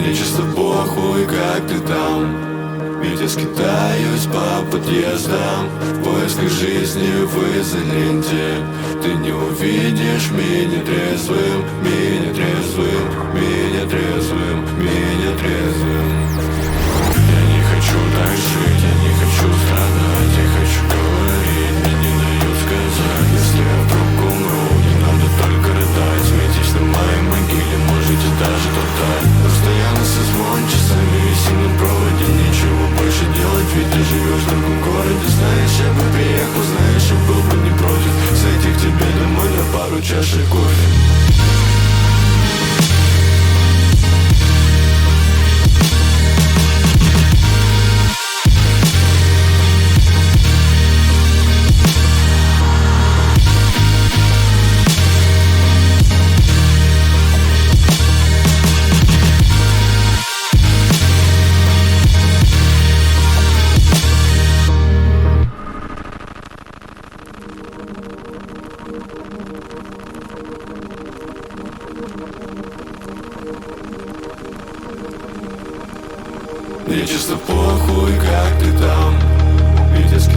Мне чисто похуй, как ты там. Ведь я скитаюсь по подъездам в поисках жизни в изоленте. Ты не увидишь меня трезвым, меня трезвым, меня трезвым, меня трезвым. Я не хочу так жить, я не хочу страдать. Я хочу говорить, мне не дают сказать. Если я вдруг умру, не надо только рыдать. Сметись на моей могиле, можете даже топтать. Постоянно созвон, часами висим на проводе. Ничего больше делать, ведь ты живешь в другом городе. Знаешь, я бы приехал, знаешь, я был бы не против зайти к тебе домой на пару чашек кофе. Мне чисто похуй, как ты там. Ведь я